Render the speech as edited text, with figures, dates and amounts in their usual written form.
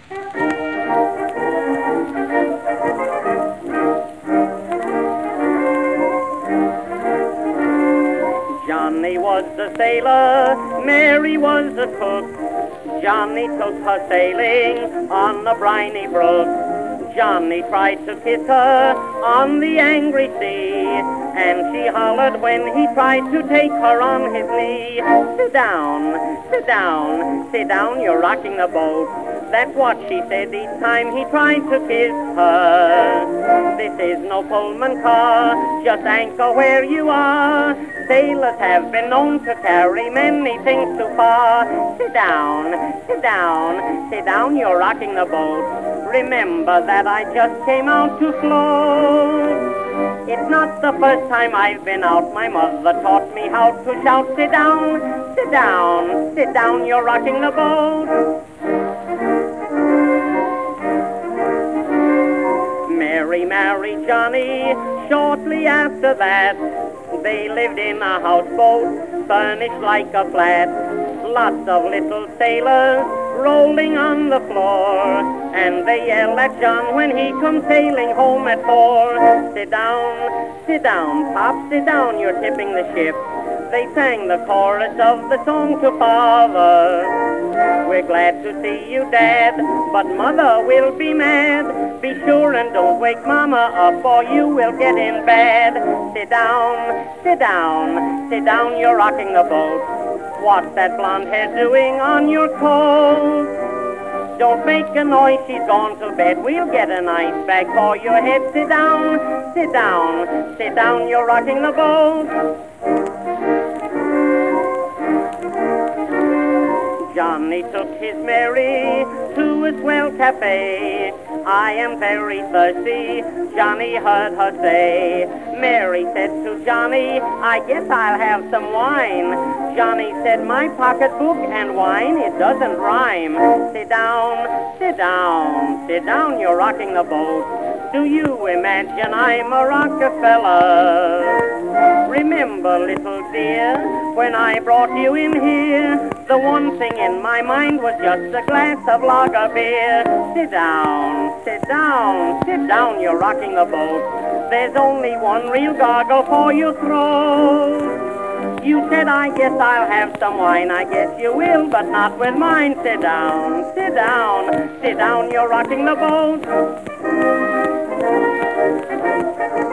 Johnny was a sailor, Mary was a cook. Johnny took her sailing on the briny brook. Johnny tried to kiss her on the angry sea, and she hollered when he tried to take her on his knee. Sit down, sit down, sit down, you're rocking the boat. That's what she said each time he tried to kiss her. This is no Pullman car, just anchor where you are. Sailors have been known to carry many things too far. Sit down, sit down, sit down, you're rocking the boat. Remember that I just came out to float. It's not the first time I've been out. My mother taught me how to shout. Sit down, sit down, sit down, you're rocking the boat. Mary married Johnny shortly after that. They lived in a houseboat furnished like a flat. Lots of little sailors rolling on the floor, and they yell at John when he comes sailing home at 4. Sit down, Pop, sit down, you're tipping the ship. They sang the chorus of the song to Father. We're glad to see you, Dad, but Mother will be mad. Be sure and don't wake Mama up, or you will get in bad. Sit down, sit down, sit down, you're rocking the boat. What's that blonde hair doing on your coat? Don't make a noise, she's gone to bed. We'll get an ice bag for your head. Sit down, sit down, sit down, you're rocking the boat. Johnny took his Mary to a swell cafe. I am very thirsty, Johnny heard her say. Mary said to Johnny, I guess I'll have some wine. Johnny said, my pocketbook and wine, it doesn't rhyme. Sit down, sit down, sit down, you're rocking the boat. Do you imagine I'm a Rockefeller? Remember, little dear, when I brought you in here, the one thing in my mind was just a glass of lager beer. Sit down, sit down, sit down, you're rocking the boat. There's only one real gargle for your throat. You said, I guess I'll have some wine. I guess you will, but not with mine. Sit down, sit down, sit down, you're rocking the boat.